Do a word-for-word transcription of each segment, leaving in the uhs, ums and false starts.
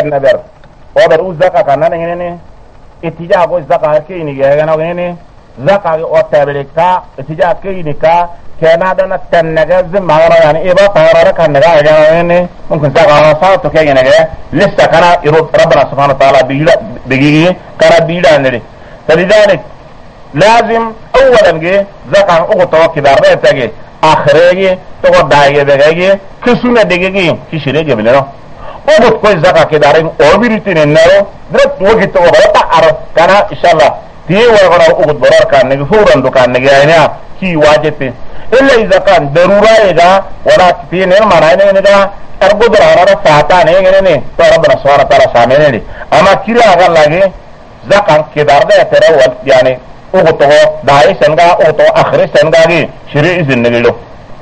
naber ober u zaka kana ngene itija go zaka ke ni ga na ngene zaka o tabelika itija ke ni ka kana dana tannaga zimara yani iba qarara kan ga ga ngene mumkin zaka sa to ke ngene ga lissa kana iru rabbana subhanahu wa ta'ala bila bigi kana bila ne فلذلك لازم اولا جه زكاه او تو كبار بتاجي اخرجي تو دايجي بيجي كسونه ديجي كيشريجي بلنو او كوي زكاه كدارين او بيرتين النارو درت وقت تو بتا ار كان ان شاء الله تي ورغنا او برار كان نجي فورن دو كان نجي هنا كي واجب الا اذا كان ضروره اذا ولا في نير مراينه نجا ارغو درارا فاتا ني ني تو ربنا سبحانه وتعالى سامعني اما كيرا قال لاجي زكاه كدار ده ترى يعني اوتو داي سنغا اوتو اخر سنغاغي شري اذن نغلو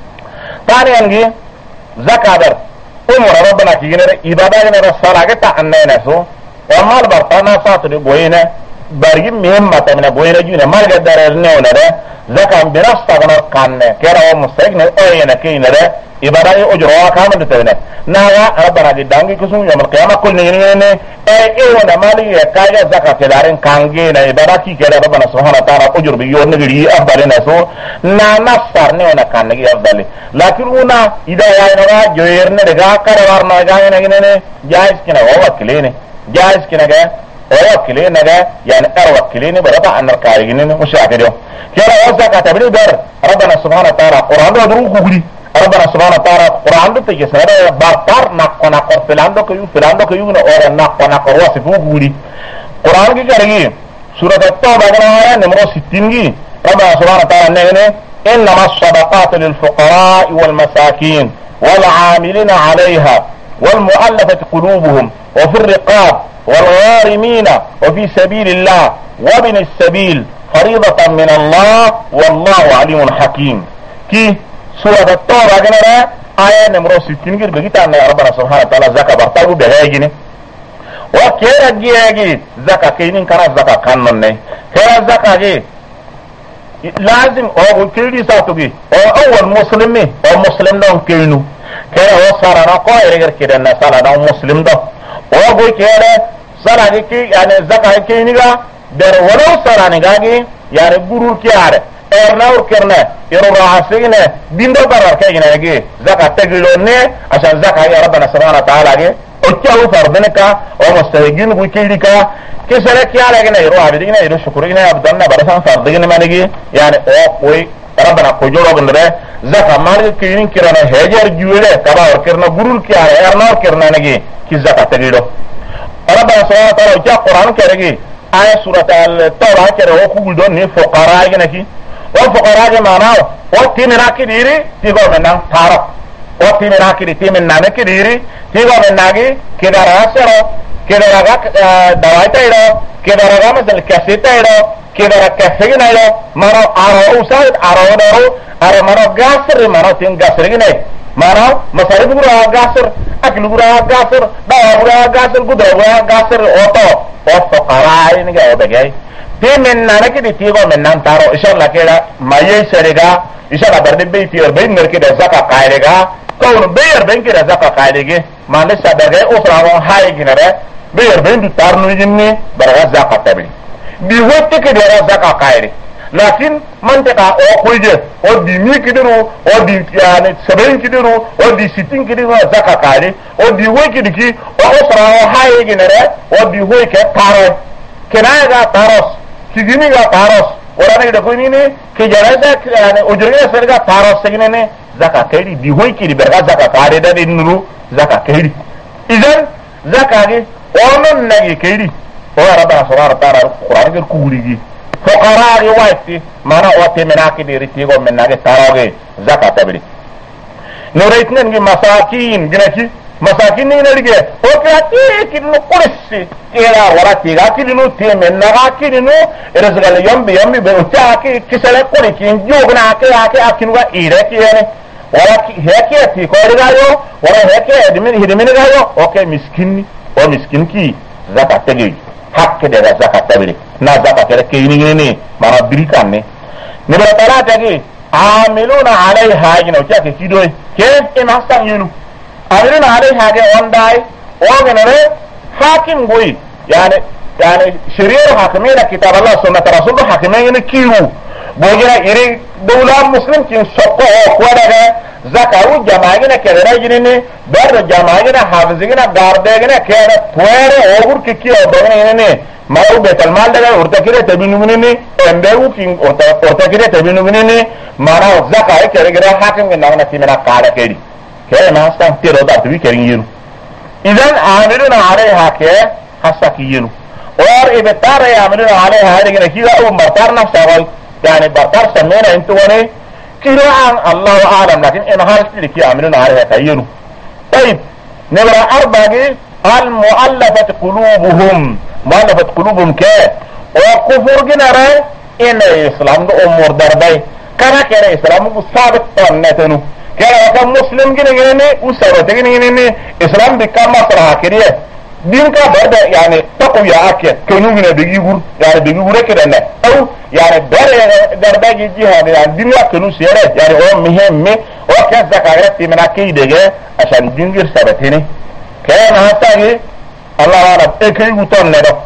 تاني انغي زكادر عمر ربنا كيغنر عباده غير الصلاه تا اننا سو ومال برطانا ساتري بوينه برغي مهم متى من بوينه جينا مال قدر نونه ده زكام براستا غنر كان كيرا مستغني اينا كينره عباده اجروا كامل تبنه ناوا ربنا دانغي كسون يوم القيامه كل نينه اي اينا مالي كاجا زكاه كدارن كانغي نا عباده كي كيرا ربنا سبحانه وتعالى اجر بيون نغري افضل نسو نا نصر نونه كان نغي افضل لكن هنا اذا يانا جويرنا دغا قرار ما جانا نغنه جائز كنا وكلينه جائز كنا وكلينه يعني ار وكلينه بربع ان الكاريين مش عارفين كيرا زكاه تبري بر ربنا سبحانه وتعالى قران درو غوري ربنا سبحانه وتعالى قرآن دو تجي سنة بارتار ناقو ناقو فلاندو كيو فلاندو كيو نورا ناقو ناقو واسفو قولي قرآن كي كاريكي سورة التوبة آية نمرو ستين كي ربنا سبحانه وتعالى نغني إنما الصدقات للفقراء والمساكين والعاملين عليها والمؤلفة قلوبهم وفي الرقاب والغارمين وفي سبيل الله وابن السبيل فريضة من الله والله عليم حكيم كي سورة التوبة جنرا آية نمرو ستين كي بقيتا أن ربنا سبحانه وتعالى زكاة برتاو بهاجين وكيرا جيجي زكاة كينين كان زكاة كانون كيرا زكاة جي لازم او كيري ساتوغي او اول مسلمي او مسلم دون كينو كيرا وصارانا قوي غير كده ان صارانا مسلم دو او بو كيرا صارانا كي يعني زكاة كينيغا در ولو صارانا غاغي يعني غورو كياره ernaur kerna yoro rahasine bindo barar kayina ge zakat tagilone asan zakat ya rabbana subhanahu wa ta'ala ge ochaw fardinka o mustahigin bu kilika kesere kyala ge na yoro abidina yoro shukurina abdanna barasan fardin manigi yani o koy rabbana ko joro gndre zakat mal kinin kirana hejar juwele kaba or kerna gurul kyala ernaur kerna nagi ki zakat tagilo rabbana subhanahu wa ta'ala ja qur'an keregi aya surat al-tawbah kere o kugul don ni fuqara ge naki وفقراء معناه وتيم راكي ديري تيغو منان تارو وتيم راكي دي تيم نانه كي ديري تيغو مناغي كده راسرو كده راغا دوايتا يرو كده راغا مثل كاسيتا يرو كده راغا كاسينا يرو مارو ارو اوسايد ارو دارو ارو مارو غاسر مارو تين غاسر غني مارو مساري بغرا غاسر اكل بغرا غاسر دوا بغرا غاسر غدرا بغرا غاسر اوتو وفقراء نيغا ودغاي تيمن نانك دي تيغو من نان تارو ان شاء الله كده ما يسرغا ان شاء الله برد بيتي اور بين نر كده زكا قايرغا كون بير بين كده زكا قايرغي ما لسه برغي اوفراو هاي جنره بير بين دي تارنو جنني برغا زكا تبي بي وقت كده زكا قايري لكن منطقه او كويجه او دي مي كده او دي يعني سبعين كده او دي ستين كده زكا قايري او دي وي كده كي اوفراو هاي جنره او دي وي كتارو كنايا تاروس كيجيني تاروس ورانا كده كويني كي جنازة يعني أجرنا سرقة تاروس سجنني زكاة كيري بيهوي كيري برغا زكاة كاري ده نورو زكاة كيري إذن زكاة كي أونن نجي كيري هو ربنا سبحانه وتعالى القرآن كيركولي فقراء وايتي مانا واتي مناكي دي رتيغو من ناكي تاروغي زكاة تبري نوريتنا نجي مساكين جنكي مساكين نيجي اوكي كينو قرسي كيرا ورا تيغا كينو تيمن نغا كينو رزقال يوم بيوم بيوتا كي كسلا كوري كين جوغنا كي اكي اكينوا ايركي يعني ورا هيكي تي كوريغايو ورا هيكي ادمين هدمينغايو اوكي مسكين او مسكين كي زكاه تجي حق ده زكاه تبري نا زكاه كده كيني ما بريكاني نبره ترى تجي عاملون عليها ينو تاكي كيدوي كيف ما استنينو عاملون عليها جه ونداي وغنره حاكم قوي يعني يعني شرير حاكمين كتاب الله سنة رسول حاكمين كيو بوجنا إيري دولة مسلم كين سقوا قوة زكاة جماعنا كذا جنني بر جماعنا حافظنا داردنا كذا توير أوبر كيكي أبغى إنني ما هو بيت المال ده ورتكيره تبينو منني أمبرو كين ورتكيره تبينو منني ما هو زكاة كذا كذا حاكم كنا نتيمنا كارا كذي كذا ما استان تيرو ده تبي كرينيرو إذن عاملنا عليها كه حسكينو और इबतार यामलुन अलैहा है लेकिन किया वो मरतार ना सवाल यानी बरतार समेना इंतु वने किरान अल्लाह आलम लेकिन इन हाल की किया यामलुन अलैहा तयनु طيب नंबर अरबा के المؤلفة قلوبهم مؤلفة قلوبهم के और कुफर के नरे इन इस्लाम को उम्र दरबाई करा के इस्लाम को साबित करने तनु क्या है मुस्लिम के लिए ने उस सरवत के लिए ने इस्लाम बिका मसला करिए दिन का दर्द यानी तक़विया आके क्यों नहीं बिगुर यानी बिगुर के रहना और यानी दर्द दर्द की जिहाद यानी दिन का क्यों सियारे यानी वो मिहे में और क्या ज़कात तीमना की देगे अशान दिन गिर सबते नहीं क्या ना ताकि अल्लाह वाला एक ही उतर ले दो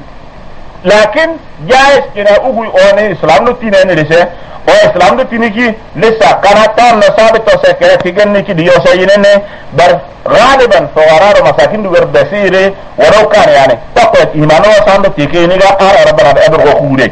लेकिन जायज़ कि ना उगुई ओने इस्लाम लो तीन है निरिसे और इस्लाम लो तीन की लिसा कराता नसाबित तो से क्या फिकर नहीं की दियो से ये ने बर غالبا فقراء ومساكين دور بسيره ولو كان يعني تقوى إيمانه وصانده تيكيني قال ربنا بأبر غخوره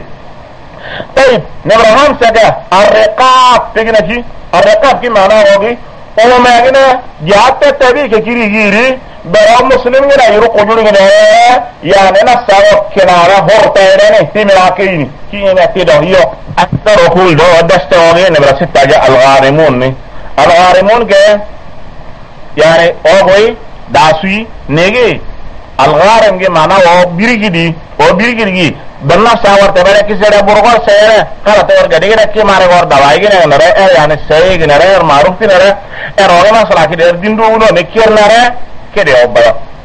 طيب نمبر خمسة الرقاب تيجينا كي الرقاب كي معناه هوغي وما يجينا جاءت التبيه كيري جيري برا مسلم جنا يروق وجود جنا يعني نسأل كنارا هورتا يراني تيملاكيني كي ينتي دهيو أكثر أقول دو دستوغي نمبر ستة جاء الغارمون الغارمون كي यानी ओ कोई दासुई नेगे अलगारम के माना वो बिरगी दी वो बिरगी दी बन्ना सावर ते बड़े किसी रे बुरगोर से रे कल ते और गड़ी रखे मारे और दवाई के ने नरे ए यानी सही के नरे और मारूफ के नरे ए रोगे ना सलाह के देर दिन दो उनो निकिर नरे के दे अब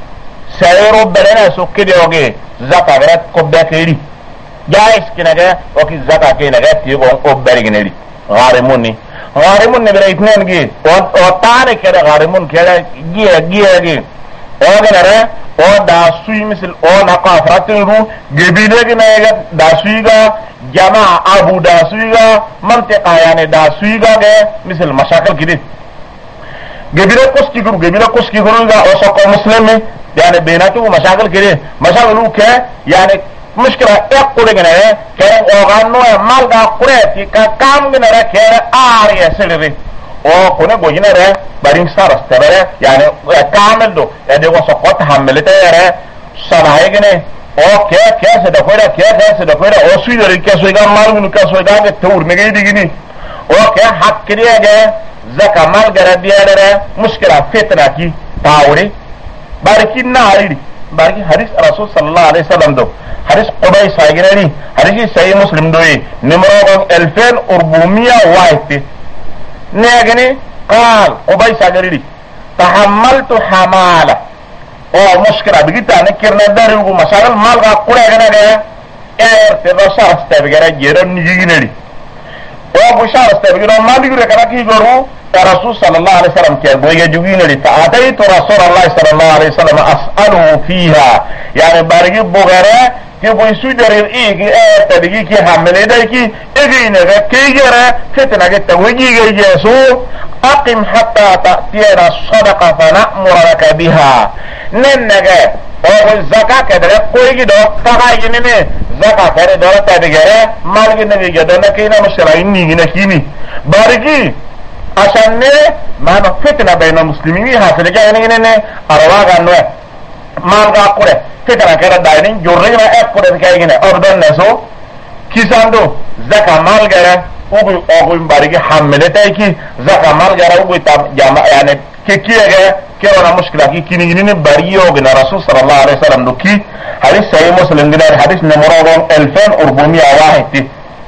सही रो बड़े ना सुख के देओगे ज़का गरत को बेकेरी जायज़ के नगे ओ की ज़का के नगे ती को ओ बेरगी नेरी गारिमुनी गारिमुन ने बेरे इतने की और और तारे केरे गारिमुन केरे गिया गिया की और के नरे और दासुई मिसल और नकाफरत रू गबीले के नगे दासुई का जमा अबू दासुई का मंतिका यानी दासुई का के मिसल मशाकल की दी गबीले कुछ की करूँ गबीले कुछ की करूँगा और सबको मुस्लिम में यानी बेना तो वो मशाकल की दी मशाकल क्या यानी मुश्किल है एक कुड़े के नरे क्या ओगानो है माल का कुड़े की का काम के नरे क्या आर ये सिलवे ओ कुने बोझ नरे बरिंग सारस तेरे यानी कामल दो यानी वो सकोत हम मिलते हैं सलाहे के ने ओ क्या क्या से दफेरा क्या क्या से दफेरा ओ सुई दरी क्या सुईगा माल में क्या सुईगा के तोड़ में गई दिखनी ओ क्या हक किया गया ज़का माल करा दिया नरे मुश्किल है फितना की पावरी बारिकी ना आरी बारिकी हरीस रसूल सल्लल्लाहु अलैहि वसल्लम दो حديث قبي سايغراني حديث سي مسلم دوي نمرو ألفين وأربعمية واحد نيغني قال قبي سايغري تحملت حمالة او مشكلة بقيتا نكرنا داري ومسار المال قاقولا غنا غا اير تبشار استبغرا جيران نيغينري او بشار استبغرا ما ديغرا كنا كي غرو رسول صلى الله عليه وسلم كي بويا جوغينري فاتيت رسول الله صلى الله عليه وسلم اساله فيها يعني بارغي بوغرا कि वो सुधर एक तरीके की हमले दे कि एक ही ने के जरा कितना के तवजी गई जैसो अकिम हत्ता तातिरा सदका फनअमुरक बिहा नन्नगे और ज़का के दरे कोई की दो तकाई की ने ज़का करे दो तबगरे माल की ने के दो न के ना मशराइन नी ने की नी बारगी असन ने मानो फितना बैन मुस्लिमीन हासिल के ने ने अरवा गनो माल का कुरे कितना करा डाइनिंग जो रही है एक कुरे के ने और दो ने सो किसान दो ज़का माल गया वो भी और कोई बारी के हमले तय की ज़का माल गया वो भी तब जामा यानी के किया गया क्या वाला मुश्किल की किन्हीं किन्हीं ने बारी हो गया रसूल सल्लल्लाहु अलैहि वसल्लम दुखी हदीस सही मुस्लिम दिनार हदीस नंबर वन अल्फेन अरबुमिया वाहिद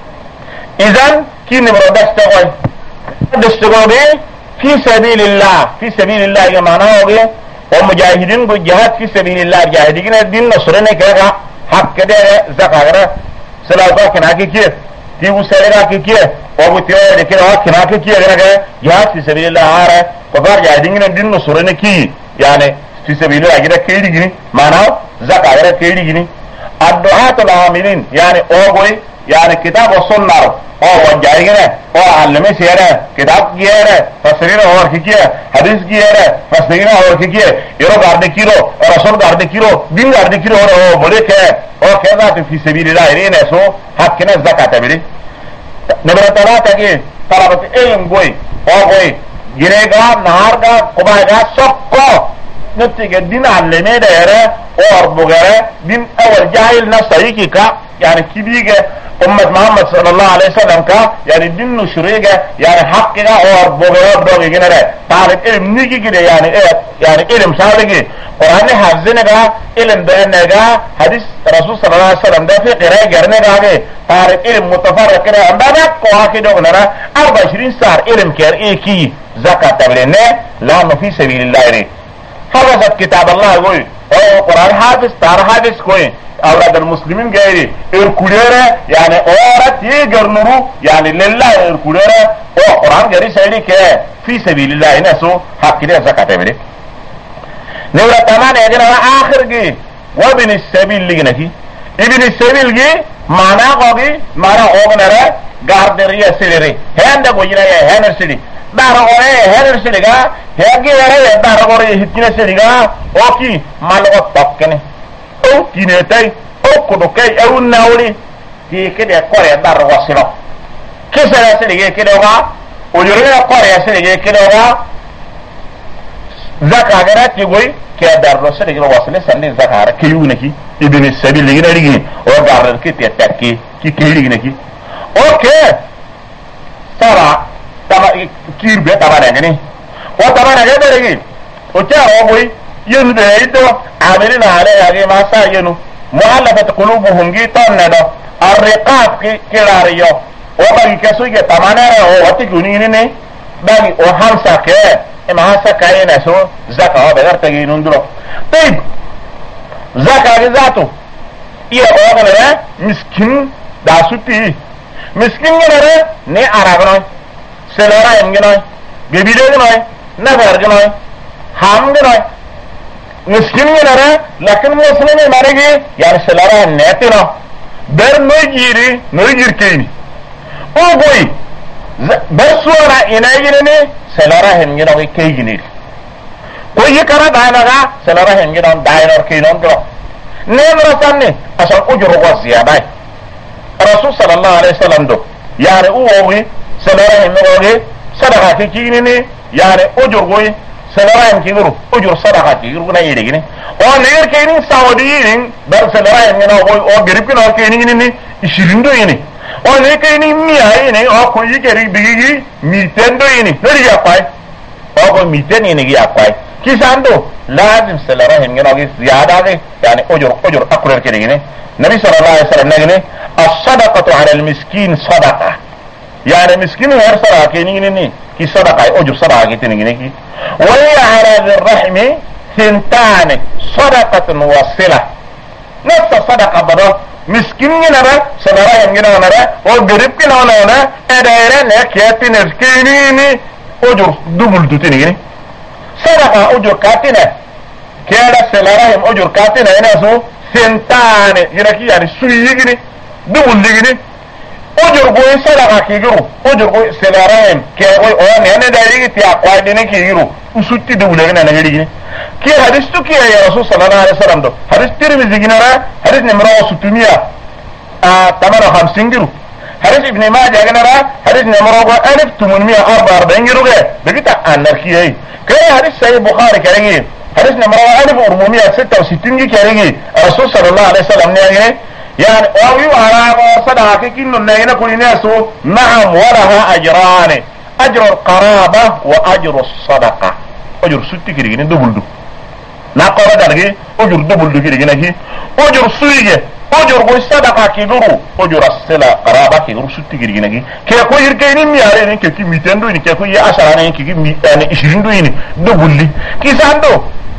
इज़न की नंबर दस तक दस्तगोरे फी सबीलिल्लाह फी सबीलिल्लाह ये माना हो गया और मुजाहिदीन को जिहाद फी सबीलिल्लाह मुजाहिदीन ने दिन नसर ने कहा हक के दे ज़का सलाता के ना के किए कि वो सरेगा के किए और वो त्यो लेकिन और के ना के किए गया जिहाद फी सबीलिल्लाह आ रहा है तो बार मुजाहिदीन ने दिन नसर ने की यानी في سبيل الله كده كيدي جني معناه زكاة كده كيدي جني الدعاة العاملين يعني اوغوي يعني كتاب والسنة او وجايغنا او علمي سيرا كتاب جيرا فسرين اور كيكيه حديث جيرا فسرين اور كيكيه يرو غارد كيلو رسول غارد كيلو دين غارد كيلو او بوليك او كذا في سبيل الله رينا سو حقنا زكاة تبري نمبر ثلاثة كي طلبة علم غوي او غوي جيرغا نهارغا قباغا سوكو نتيجة دين علمي دايره اور بوغره دين اول جاهل نفسه كا يعني كبيرة أمة محمد صلى الله عليه وسلم كا يعني دين نشريجة يعني حقنا اور بوغره دوغي جنره طالب علم نيجي كده يعني ايه يعني علم سابقي قرآن حفظنگا علم بأنگا حديث رسول صلى الله عليه وسلم ده في قراءة جرنگا طالب علم متفرق كده اندادا قوها كده ونرى أربع وعشرين سار علم كير ايكي زكاة تبلينه لانه في سبيل الله ري حفظت كتاب الله يقول او قرآن حافظ تار حافظ كوي اولاد المسلمين غيري اركوليرا يعني اورات يغرنرو يعني لله اركوليرا او قرآن غيري سيدي كه في سبيل الله نسو حق كده زكاة تبلي نورا تمام يجينا آخر جي وابن السبيل لجنكي ابن السبيل جي معنى قوي معنى اوغنرا غاردريا سيري هندا قوينا يا هنر سيري دارا قوي هنر سيري غا هنگي ورا دارا قوي هتكنا سيري غا اوكي مالو توكني او كينيتاي او كودوكاي او ناولي كي كده قوي دارا واسلو كيسرا سيري كده غا ويورينا قوي سيري كده غا زكاة غيرات يقول كي دار رسول الله وصلنا سنين زكاة كيونكي ابن السبيل اللي هنا لقي وقارن كي تتكي كي كي لقي اوكي ترى ترى كير بيت ترى يعني وترى نجد لقي وجاء أبوي ينبهيتو عاملين عليه هذه ما ساينو مؤلفة قلوبهم جيتون ندو الرقاب كي كراريو وباقي كسوية تمانير واتكونيني باقي وحمسة كي إما هسا كاينة سو زكاة بغير تجينون دلو طيب زكاة ذاته إيه أغنى مسكين داسو تي مسكين جنرى ني عربناي سلورا يمجناي ببيلي جناي نفر جناي حام جناي مسكين جنرى لكن مسلمي مريجي يعني سلورا نيتنا بر نوجيري نوجير كيني او بوي برسورا إناجيني سلورا هم جنوي كي جنيل کوئی کرا دائنگا سلورا هم جنون دائنور كينون جنو نيم رساني أصلا أجر وزيادة رسول صلى الله عليه وسلم دو يعني اووي سلورا هم جنوي صدقا كي جنيني يعني أجر وي سلورا هم كيغرو أجر صدقا كيغرو نا يدگيني او نير كينين سعوديين بر سلورا هم جنوي او گريب كنو كينين عشرين دو يني او نير كينين مياه او كوي گريب بيجي ميتين دو يني نري يقاي او كوي ميتين يني يقاي كيساندو لازم سلرهم ينوغي زيادة يعني أجر أجر أكرر كده النبي صلى الله عليه وسلم نجني الصدقة على المسكين صدقة يعني مسكين غير صدقة كيني كي صدقة أجر صدقة كيني وهي على ذي الرحم ثنتان صدقة وصلة نفس صدقة بدو مسكين ينرى سلرهم ينوغي وقريب كنوغي ادائرا نكياتي نسكيني أجر دبل دوتيني صدقة أجر كاتنة كيالا سلراهم أجر كاتنة يناسو سنتان ينكي يعني سويجني دبل لجني أجر قوي صدقة كيجرو أجر قوي سلراهم كيقوي أوه نيانا داريجي تياقوائي ديني كيجرو وسوتي دبل لجنة نجريجني كي حديث تكي يا رسول صلى الله عليه وسلم دو حديث ترمزي جنرا حديث نمرو ستمية تمانو خمسين جرو حديث ابن ماجه جنرا حديث نمرو ألف تمنمية أربعة وأربعين جرو بقيت أنركي كي حديث سيد بخاري كريجي حديث نمرو ألف أربعمية ستة وستين كريجي رسول صلى الله عليه وسلم نيجي يعني أوي وعلى صدقة كينو نيجي كل ناسو نعم ولها أجران أجر القرابة وأجر الصدقة أجر ستة كريجي دبل دو نقول دارجي أجر دبل دو كريجي نكي أجر سويجي أجر قوي صدقة كيدرو أجر الصلة قرابة كيدرو ستة كريجي نكي كي أكو يركيني ميارين كي كي ميتين دويني كي أكو يأشارين كي كي ميتين عشرين دويني دبل لي كي ساندو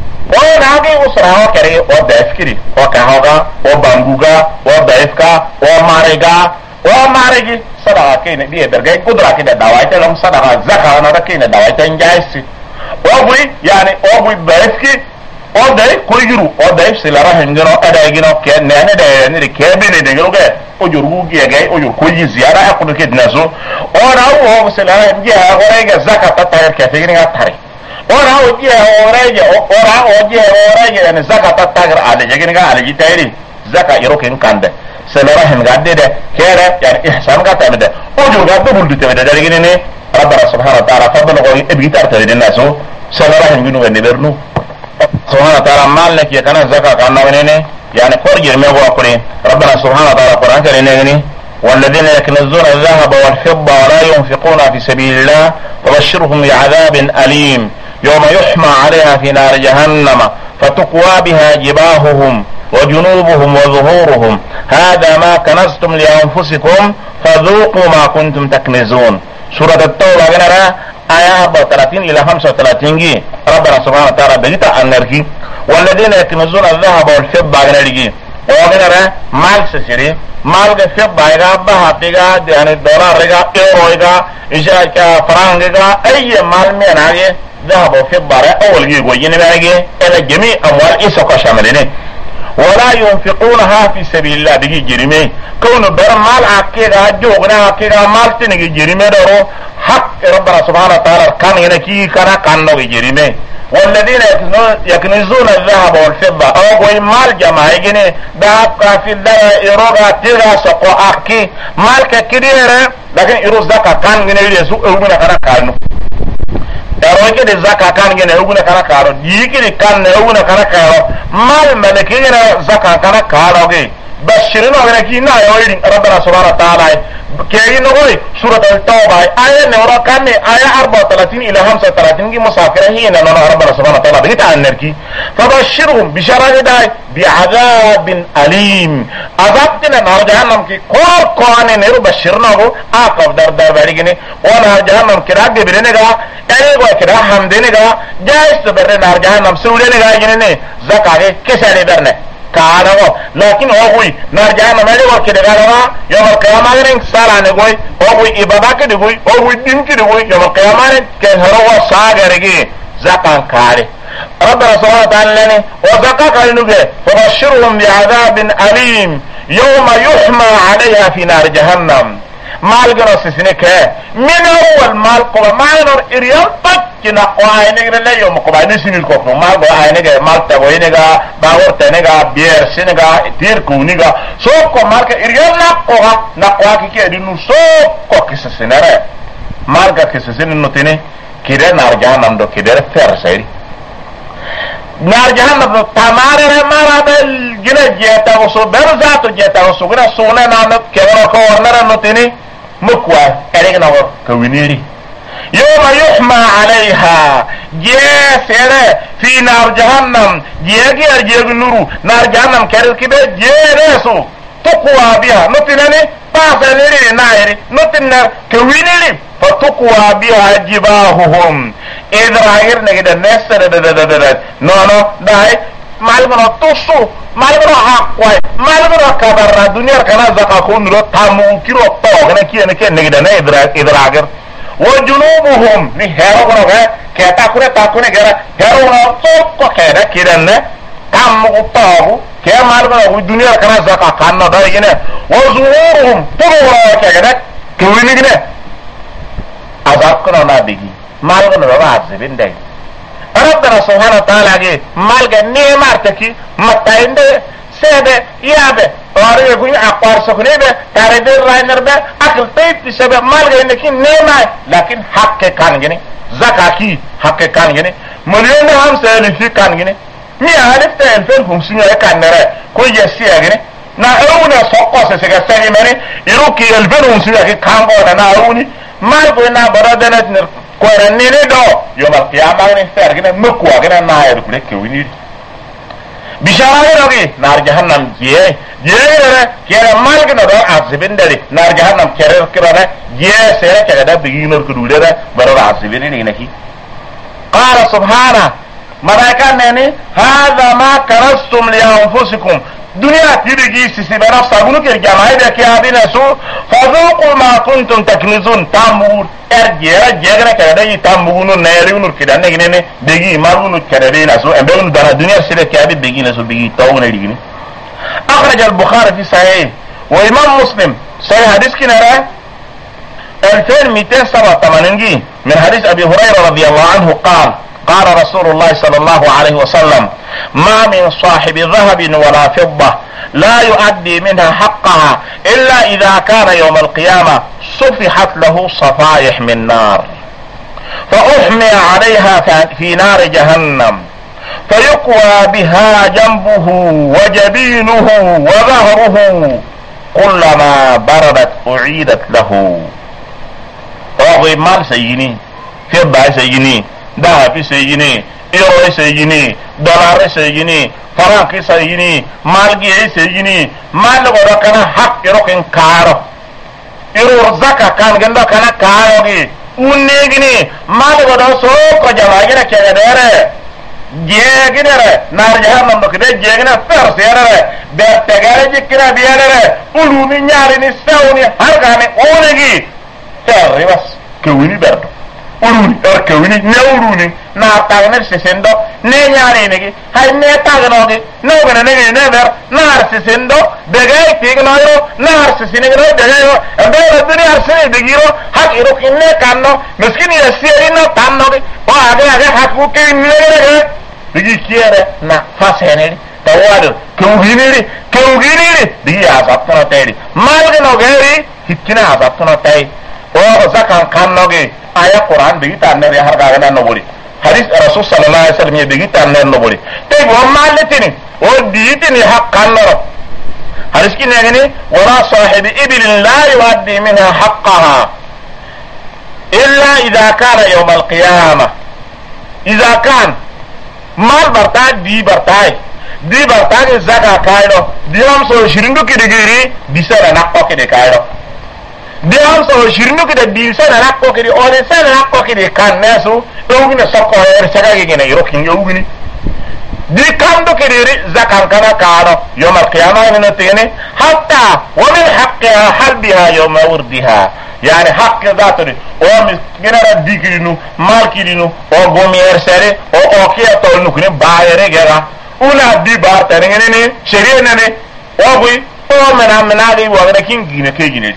وناغي أسراها كري ودافكري وكهوغا وبانغوغا ودافكا وماريغا وماريغي صدقة كيني بيه برغي قدرة كده دوايتا لهم صدقة زكاة نادا كيني دوايتا انجايسي وابوي يعني وابوي بافكي o dai ko yuru o dai sila rahim gino ada gino ke ne ne da ne ke be ne de yoga o jurgu ge ge o jur ko yi ziyara ko ke dinazo o ra o sila rahim ge ha ore ge zakata ta ke te gina tare o ra o ge ore ge o ra o ge ore ge ne zakata ta gar ale ge gina ale ji tayri zaka iro ken kande sila rahim ga de de kere yani ihsan ga ta de o jur ga dubul de de de gina ne rabbana subhanahu wa ta'ala fadlan ko ibi tar tare de naso sila rahim gino ne bernu سبحانه وتعالى مالك يكنا زكاة كنا ونيني يعني فرجر ميغوا قولي ربنا سبحانه وتعالى قرآن كرينيني والذين يكنزون الذهب والفضة ولا ينفقون في سبيل الله فبشرهم بعذاب أليم يوم يحمى عليها في نار جهنم فتقوى بها جباههم وجنوبهم وظهورهم هذا ما كنزتم لأنفسكم فذوقوا ما كنتم تكنزون سورة التوبة قلنا آية أربعة وثلاثين إلى خمسة وثلاثين جي ربنا سبحانه وتعالى بجيتا أنركي والذين يكنزون الذهب والفضة أغنركي وغنرى مال سسيري مال فضة إيغا بحط إيغا يعني دولار إيغا إيرو إيغا إيجا فرانك إيغا أي مال مين آغي ذهب وفضة أول جي ويجيني بأغي إلى جميع أموال إيسوكا شاملين ولا ينفقونها في سبيل الله بيجي جريمي كون بر مال عقيقة جوغنا عقيقة مال تنجي جريمي دارو حق ربنا سبحانه وتعالى كان ينكي كان كانو جريمي والذين يكنزون الذهب والفضة او قوي مال جماعي جني دهب كافي الدهب ايروغا تيغا سقو اكي مال ككرير لكن ايروز داكا كان جني يسوء اوغنا كان كانو daroke de zaka kan gene uguna kana karo yikiri kan ne uguna kana karo mal malaki gene zaka kana karo ge bashirin ogene ki na yoyri rabbana subhanahu wa ta'ala keyi no goy surat at-tauba aya ne ora kan ne aya أربعة وثلاثين ila خمسة وثلاثين gi musafira hina no rabbana subhanahu wa ta'ala bita anarki fabashirhum bisharati dai bi'adabin alim azabtina nar jahannam ki kor kone ne ru bashirna go aqab dar dar bari gene wana jahannam kira ge birene ga ere go kira hamdene ga jais to berre nar jahannam sudene ga gene ne zakare kesane berne kaano lakin ogui nar jahannam ere go kira ga yawm qiyamah sala ne goy ogui ibadake de goy ogui dinki de goy yawm qiyamah ke haro sagare ge zakan kare ربنا سبحانه وتعالى وزكاك لنبه فبشرهم بعذاب أليم يوم يحمى عليها في نار جهنم مال جنس سنك من أول مال قبا ما ينور إريان تجنا وعينك لا يوم قبا نسين الكفر مال قبا عينك مال تبوينك باور تنك بير سنك تيركونك سوكو مالك إريان نقوها نقوها كي أدنو سوكو كسسنرى مالك كسسن النتيني كده نار جهنم دو كده فرسيري نار جهنم تمارا مارا بل جنا جيتا وسو برزاتو جيتا وسو جنا سونا نام كبرو كورنر نوتيني مكوا اريك نور كوينيري يوم يحمى عليها جيسر في نار جهنم جيجي ارجيغ نورو نار جهنم كرل كبه جيرسو تقوى بها نوتيني باسنيري نايري نوتينر كوينيري فتقوى بها جباههم إذراهير نجد النسر نو نو داي مالبنا توسو مالبنا حقوي مالبنا كبر الدنيا كنا زكاكون رو تامو كيرو طاق نكي نكي نجد إذراهير وجنوبهم نهارو كنا كتا كنا تاكونا كنا هارو كنا توقع كنا كنا تامو طاق كنا مالبنا الدنيا كنا زكاكنا داي كنا وظهورهم تلو كنا كويني كنا عذاب كنا نابيكي مالغن رواعزبين داي ربنا سبحانه وتعالى مالغن نيمارتكي متايند سيده يابه واري يقول اقوار سكنيبه تاردير راينر به اكل تيت سبب مالغن انكي نيما لكن حق كان جني زكاكي حق كان جني مليون هم سيلفي كان جني مي الف تلفين خمسين كان نرى كل يسيا جني na euna sokko se sega sani mani iruki elbenu musiya ki kango na auni mal ko na barada na ner ko ranene do yomal qiyama ne fer gina mekwa gina na ayru kule ke wini bishara ne rogi nar jahannam je je ne kera mal gina do azibin dare nar jahannam kere kira je se ke da biginor ku dure baro azibin ne ne ki qala subhana malaika ne ne hadha ma karastum li anfusikum دنيا تيجي سيبنا صابونو كي جماعة بك يا بنا سو فذوقوا ما كنتم تكنزون تامور ارجع جاكنا كذا تامورونو نيرونو كذا نيجي بيجي مارونو كذا بينا سو أبغون دارا دنيا سيرة كذا بيجي نسو بيجي تاون نيجي. أخرج البخاري في صحيح وإمام مسلم صحيح حديث كنا ألفين ومئتين وسبعة وثمانين من حديث أبي هريرة رضي الله عنه قال قال رسول الله صلى الله عليه وسلم ما من صاحب ذهب ولا فضة لا يؤدي منها حقها إلا إذا كان يوم القيامة صفحت له صفائح من نار فأحمي عليها في نار جهنم فيقوى بها جنبه وجبينه وظهره كلما بردت أعيدت له. أغي مال سيجني فضة سيجني ذهب سيجني ايرو سيجني دولار سيجني فرنك سيجني مالجي سيجني مال غدا كان حق يروكن كارو ايرو زكا كان غندا كان كاروغي ونيغني مال غدا سوكو جماغنا كيدره جيغنره نار جهنم بكده جيغنا فرسيره بتغاره جكنا بيانره اولومي نياري ني ساوني هرغاني اونغي تريبس كويني بردو uruni erkewini nyawruni na tagne sesendo ne nyare negi hay ne tagno gi no gana negi ne ber nar sesendo begay tigno yo nar sesine no begayo ebe rabbi arsene begiro hak iro kinne kanno miskini yasiri no tanno gi o age age hak ku ke nere bigi kiere na fasene tawado kewini kewini bigi azapno tayri malgno gari hikina azapno tay o zakan kanno gi aya Quran bigi tanne re har ga na nobori hadith rasul sallallahu alaihi wasallam ye bigi tanne nobori tay bo malletini o diitini haqqan no hadith ki negani wala sahibi ibil la yuaddi minha haqqaha illa idha kana yawm al-qiyamah idha kan mal barta di barta di barta ke zaka kairo di am so shirindu ki digiri bisara nakko ke de kairo diam so shirnu kida dinsa na rakko kidi ore sa na rakko kidi kan nasu dogina sokko er saga gina yokin yogini di kando kidi zakan kana karo yawm al-qiyamah min tene hatta wa min haqqiha halbiha yawm urdiha yani haqqi zaturi o misgina digirinu malkidinu o gomier sere o o kiya to nukune bayere gera una di barta ngene ne sheriye ne o bui o mena mena di wa kin gine ke gine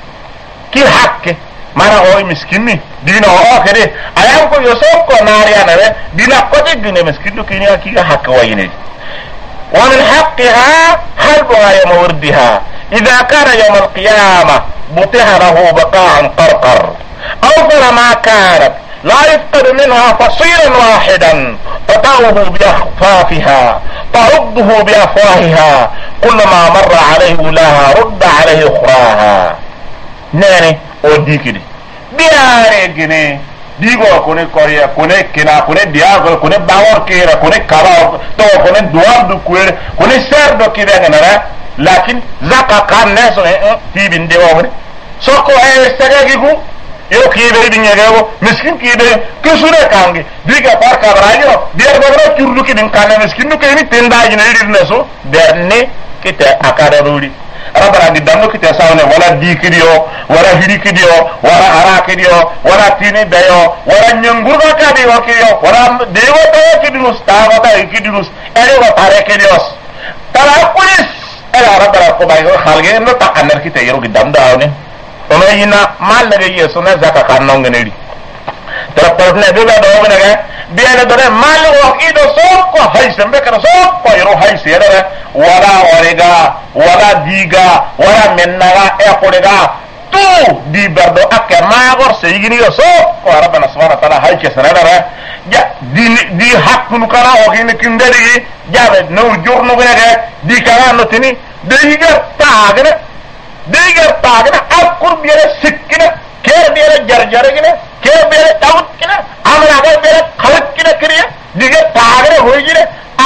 ki hakke mana o miskini dina o kede ayam ko yosoko nari anare dina ko de dina miskinu kini ki hakka wayne wa min haqqiha halbuha yawm urdiha idha kana yawm al-qiyamah butiha lahu baqa'an qarqar aw ma kanat لا يفقد منها فصيلا واحدا تطعه بأخفافها ترده بأفواهها كلما مر عليه لها رد عليه أخراها nene o dikidi biare gine digo kone korea kone kina kone diago kone bawor kera kone kaba to kone duar du kuer kone ser do kida ngara lakin zaka kan neso e tibin de wore soko e sega gigu yo kibe di nyego miskin kibe kusure kangi diga par kabrayo biar bagro curlu kidin kan miskin no kemi tendaji na idir neso berne kita akada rudi rabara di damno kita sawne wala dikidio wala hirikidio wala arakidio wala tini dayo wala nyangurga kadi wakiyo wala dewa tayo kidinus tawa tayo kidinus ere wa tare kidios tala pulis era rabara ko bayo khalge no ta anar kita yero gidam daawne ono yina mal na yeso na zaka kanno ngeneri tara porne be ba do ngene biana dore mal wo ido sokko hayse mbekara sokko yero hayse yere wala orega wala diga wala mennaga e korega tu di bardo akke magor seyigini yo sokko rabbana subhanahu wa ta'ala hayke sanara ja di di hakku kala o gine kinderi jabe no jorno gene di kala no tini diga taagene diga taagene akur biere sikkina ke biere jarjare gine ke biere tawt kina amra ga biere khalak kina kriya diga taagene hoyine ara ga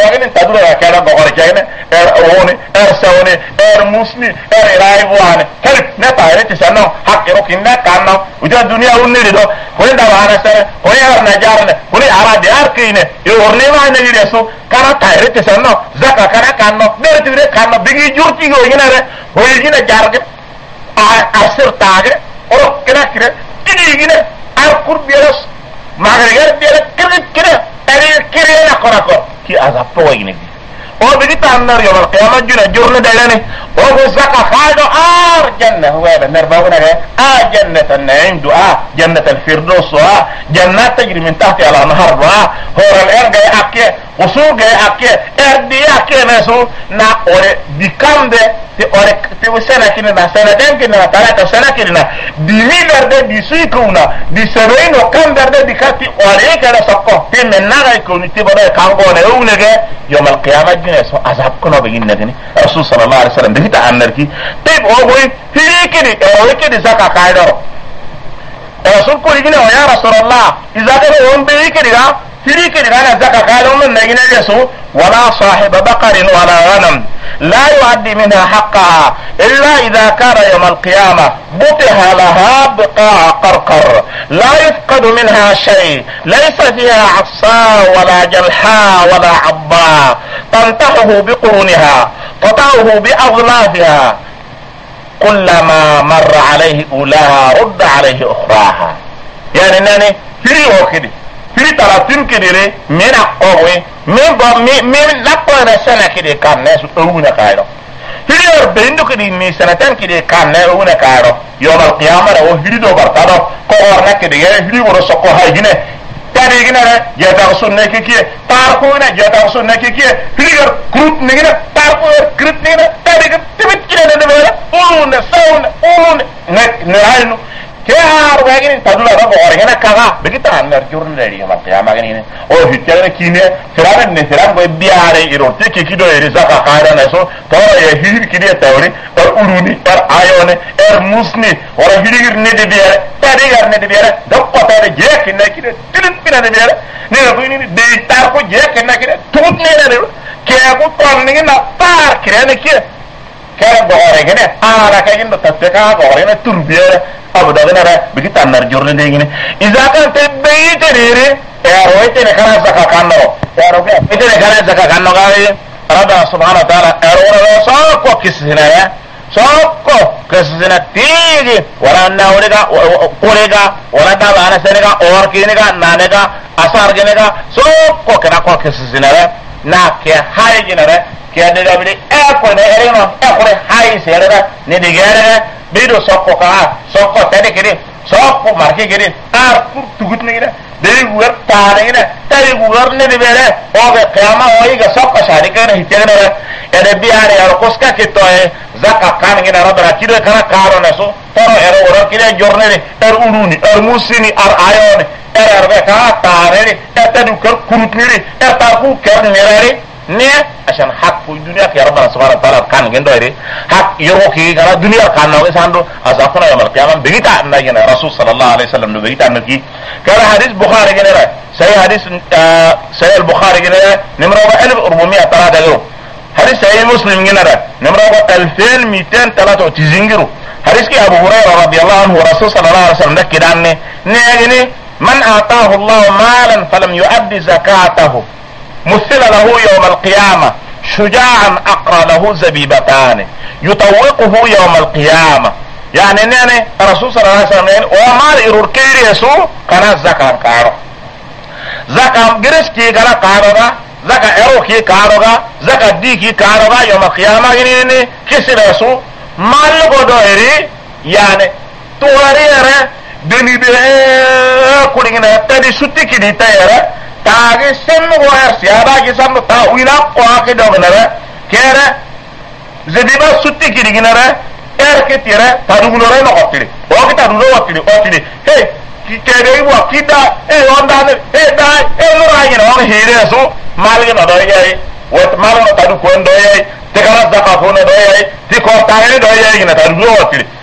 wagin tadura ya kala go gore kene er woni er sawni er musni er raiwane kelp ne tayre ti sano hakkero kinna kanno uja dunia unni do ko nda wana sare ko ya na jarne ko ni ara de arkine yo orne ma ne dire so kana tayre ti sano zaka kana kanno der dire kanno bigi jurti go yinare o yina jarge a asir tage o kena kire tidi gine ar kurbiros magregar dire kire kire ari kire na korako ki azapo yine o bigi tannar yo qiyamah juna jurne dalane o go zaka khado ar janna huwa la narba wana a jannatan indu a jannat al-firdaus wa jannat tajri min tahti al-anhar wa hor al-erga akke usuga akke erdi akke naso na ore bikambe te ore te usana kina na sana denke na taraka sana kina di milerde di sikuna di sereno kamberde di kati ore kada sokko te mennaga ko ni te bada kangone unege yom al-qiyamah jina so azab kono begin nadini rasul sallallahu alaihi wasallam bita annarki te o boy hirikini o wekedi zaka kaido rasul ko igina ya rasulullah izaka on be ikedi ga hirikini kana zaka kaido men nagina yeso wala sahib baqar wala ghanam لا يؤدي منها حقها إلا إذا كان يوم القيامة بطح لها بقاع قرقر لا يفقد منها شيء ليس فيها عصا ولا جلحاء ولا عضاء تنتحه بقرونها تطعه بأظلافها كلما مر عليه أولاها رد عليه أخراها يعني ناني فري وكده فري تراتين كده من أقوي من من من لقوا سنة كده كان ناس أونا كايرو فري أربعين كده من سنتين كده كان ناس أونا كايرو يوم القيامة هو فري دو برتادو كورنا كده يعني فري ورسقو هاي جنة تاري جنة جاتا سنة كده تاركو جنة جاتا سنة كده فري كروت نجنة تاركو كروت نجنة تاري كده تبت كده نبغى أونا سونا أونا نك نهاينو كهار باقين تدل ربع ورجنا كذا بقيت عن الجورن اللي يوم القيامة جنين أو هتجرنا كينه سراب النسراب بيبيعه يروتي كيدو يرزق كايرا نسو ترى يهير كده توري أروني أر عيونه أر موسني ولا هير ندبيره تاريخ ندبيره دقة تاري جاك نكيد تلين بينا ندبيره نيرفيني ديتار كو جاك نكيد توت نيرة كيا كو تورني نا تار كيا نكيد كيا بورجنا آه ركاين بتسكا بورجنا تربيه أبو دغنا بقيت عن الجورن دينه إذا كان تبي تريري يا رويتي نكنا زكاة كانو يا روكي بيتي نكنا زكاة كانو قاعد رب سبحانه وتعالى أرونا ساقو كيسنا يا ساقو كيسنا تيجي ولا ناوليكا أوليكا ولا تابع أنا سنيكا أوركينيكا نانيكا أسارجينيكا ساقو كنا كو كيسنا يا ناكي هاي جينا كي أدري بدي أكون إيرينو أكون هاي سيرة نديجره بيدو سوكو كا سوكو تاني كده سوكو ماركي كده ار تغوت نيدا دي غور تاني كده تاي غور ندي بيره او قيامه اويغا سوكو شادي كده هيتنا اده بياره يار كوسكا كيتوي زكا كان كده ربنا كده كان كارو نسو ترى ار ور كده جورني ار اونوني ار موسيني ار ايوني ار ار كا تاني تدو كر كروتني ار تاكو كر نيراري ne عشان حق في الدنيا يا ربنا سبحانه وتعالى كان جندوري حق يروكي كلا الدنيا كان نوع ساندو أزافنا يوم القيامة بيتا أن جنا رسول صلى الله عليه وسلم بيتا أن كي كلا حديث بخاري جنا سي حديث سي البخاري جنا نمرة ألف أربعمية ثلاثة حديث سي مسلم جنا نمرة ألفين مئتين ثلاثة وتسعين حديث كي أبو هريرة رضي الله عنه ورسول صلى الله عليه وسلم ذكر عنه نيجني من أعطاه الله مالا فلم يؤدي زكاته مثل له يوم القيامة شجاعا أقرأ له زبيبتان يطوقه يوم القيامة يعني نعني الرسول صلى الله عليه وسلم ومال إرور كيري يسو كان زكاة كارو زكاة جرس كي كان كارو زكاة إرو كي كارو زكاة دي كي كارو يوم القيامة يعني كسر يسو مال قدو إري يعني تواري إري دني بيه كورينا تدي سوتي كي دي تايري taagi semmo goer siaba gi samno ta wina ko ake dognare kere zediba sutti kiriginare er ke tire tadugunore no otiri o ke tadugo otiri otiri hey ki kere wa kita e onda ne e dai e no ragi no hire so malge no doyai wot malo no tadu ko ndoyai te kala zaka fo no doyai ti ko taene doyai gina tadugo otiri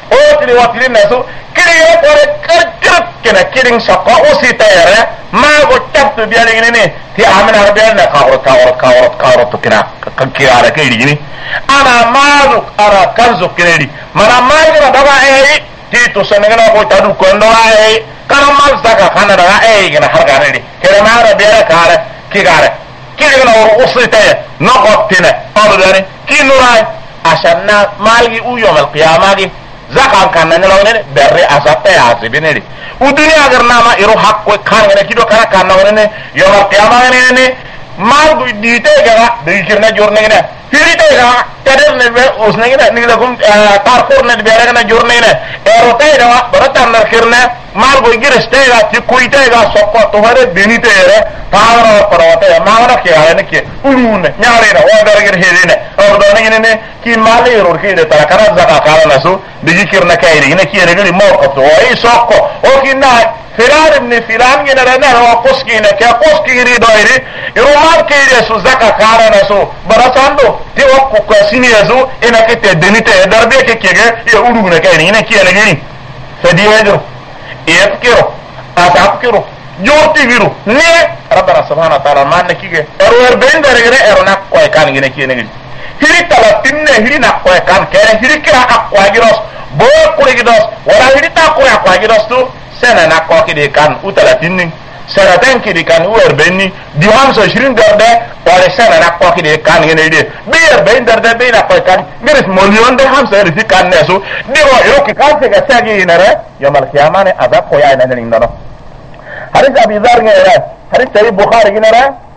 otri watri nasu kiri pore kerkert kena kiring sokko usi tere mago taptu biare ngene ti amena biare na kawr kawr kawr kawr to kina kakira ke digini ana mazu ara kanzu kiredi mana mazu na daga e ti to senengana ko tadu kondo e kana mal saka kana daga e gina harga ne kere mara biare kare kigare kiri na usi tere no gottine odare kinurai ashanna malgi u yawm al-qiyamah zakan kan nanya lawan berre asate asibineri udunya agar nama iru hak ko kan ngene kido kana kan ngene yawm al-qiyamah ngene mal du dite ga dikirna jorne ngene hirite ga kader ne be usne ngene ni da gum tarkur ne be ngene jorne ngene ero tay da baratan nar kirne mal go girste ga ti kuite ga sokko to hare benite re tawara parwate mawara ke ale ke ulune nyaare na wa berger hedine or do ngene ne ki male ero ke de tara kana zaka kala nasu dikirna kay ne ki ne gari mo ko to ay sokko o kinna filan ibn filan ngene rena wa qoskina ke qoskiri doiri irumal ke de su zaka kala nasu barasando ti wakko ko sini yazo ina ke te denite darbe ke kege ya ulune kay ne ki ne gari fadiyedo yefkiro asafkiro jortigiru ne rabbana subhanahu wa ta'ala manne kige erwer bendere gere erona ko kan ngene ki ne gari hiri talatinne hiri na ko kan kere hiri kira akwa giros bo ko giros wala hiri ta ko akwa giros tu sena na ko ki kan utalatinni sena den ki kan wer benni di hamso shirin derde wala sena na ko ki kan ngene de be bender de be na ko kan ngere million de hamso ri kan ne so di ro yo ki kan se ga tagi inare yomal qiyamane azab ko ya ina ni ndono hadith abi dhar ngere hadith sahih bukhari ngere